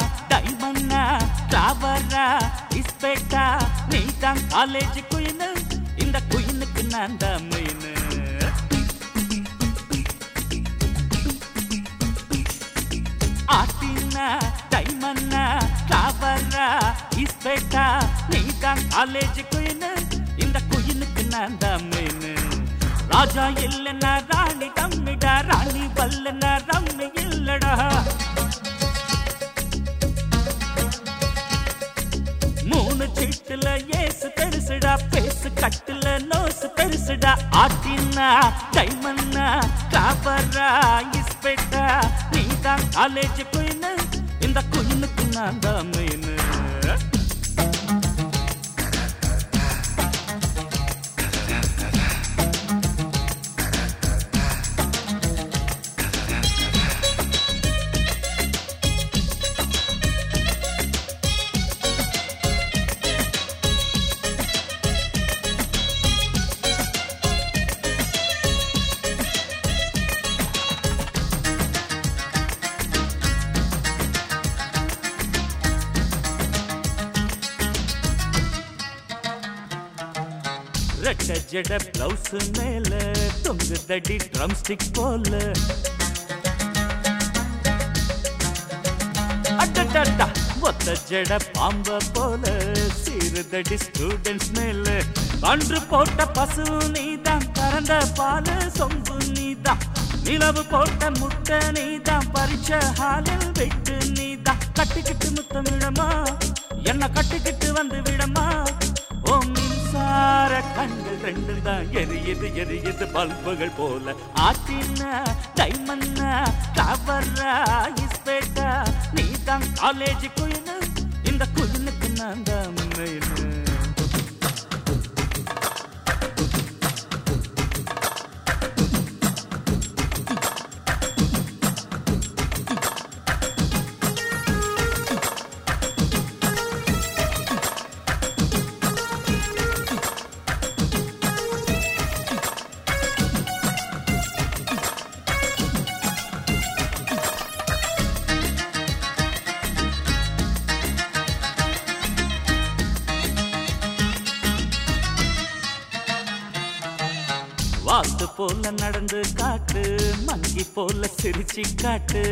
டைமண்ணா கிளாவரா இஸ்பெக்டா நீ தான் college queen இந்த குயினுக்கு நான் தான் மெயின் ஆட்டினா டைமண்ணா கிளாவரா இஸ்பெக்டா நீ தான் காலேஜ் குயின் இந்த குயினுக்கு நான் தான் மெயின் ராஜா இல்லைன்னா ராணி தம்மிடா ராணி வல்லனா ரம்மி இல்லடா மூணு சீட்டுல ஏசு பெருசுடா பேசு கட்டுல நோசு பெருசுடா ஆட்டினா டைமண்ணா கிளாவரா இஸ்பெக்டா நீ தான் காலேஜ் குயின் இந்த குயினுக்கு நான் தான் மெயின் ரெட்ட ஜட பிளவுஸ் மேல தொங்கு தடி ட்ரம் ஸ்டிக் போல அடடடா ஒத்த ஜட பாம்ப போல சீருதடி ஸ்டூடெண்ட்ஸ் மேல கன்று போட்ட பசு நீதான் கறந்த பால் சொம்பு நீதான் நிலவு போட்ட முட்டை நீதான் பறிச்ச ஹாலில் விட்டு நீதான் கட்டிக்கிட்டு முத்தமிழமா என்ன கட்டிக்கிட்டு வந்து விடமா ஓ மின்சார கண்கள் ரெண்டு தான் எரியுது பல்புகள் போல ஆட்டினா டைமண்ணா கிளாவரா இஸ்பெக்டா நீ தான் காலேஜ் குயின் இந்த குயினுக்கு நான் தான் மெயின் வாத்து போல நடந்து காட்டு மங்கி போல சிரிச்சு காட்டு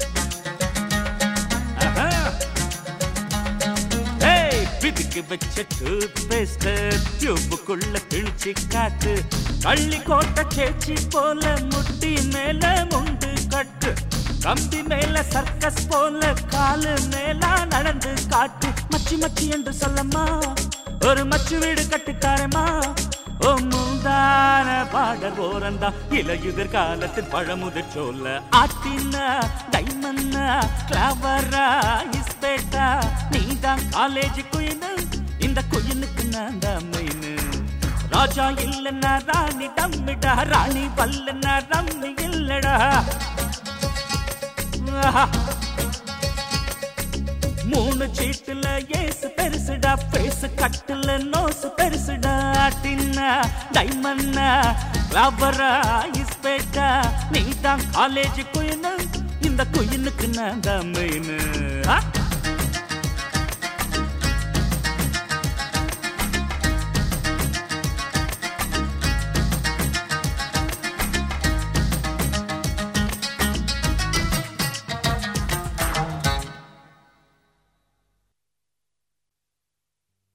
பிதுக்கு வச்ச டூத் பேஸ்ட் டியூபுக்குள்ள கிழிச்சு காட்டு கள்ளி கோட்டை சேச்சி போல முட்டி மேல முண்டு கட்டு கம்பி மேல சர்க்கஸ் போல காலு மேல நடந்து காட்டு மச்சி மச்சி என்று சொல்லம்மா ஒரு மச்சு வீடு கட்டுக்காரமா ஓ முந்தான பாடல் ஓரந்தா இலையுதிர் காலத்தில் பழமுதிர் சொல்ல ஆட்டினா டைமண்ணா கிளாவரா இஸ்பெக்டா நீ தான் காலேஜ் குயின் இந்த குயினுக்கு நான் தான் மெயின் ராஜா இல்லைன்னா ராணி தம்மிடா ராணி வல்லனா ரம்மி இல்லடா மூணு சீட்டுல ஏசு பெருசுடா பேசு கட்டுல நோசு பெருசுடா ஆட்டினா டைமண்ணா கிளாவரா இஸ்பெக்டா நீ தான் காலேஜ் குயின் இந்த குயினுக்கு நான் தான் மெயின்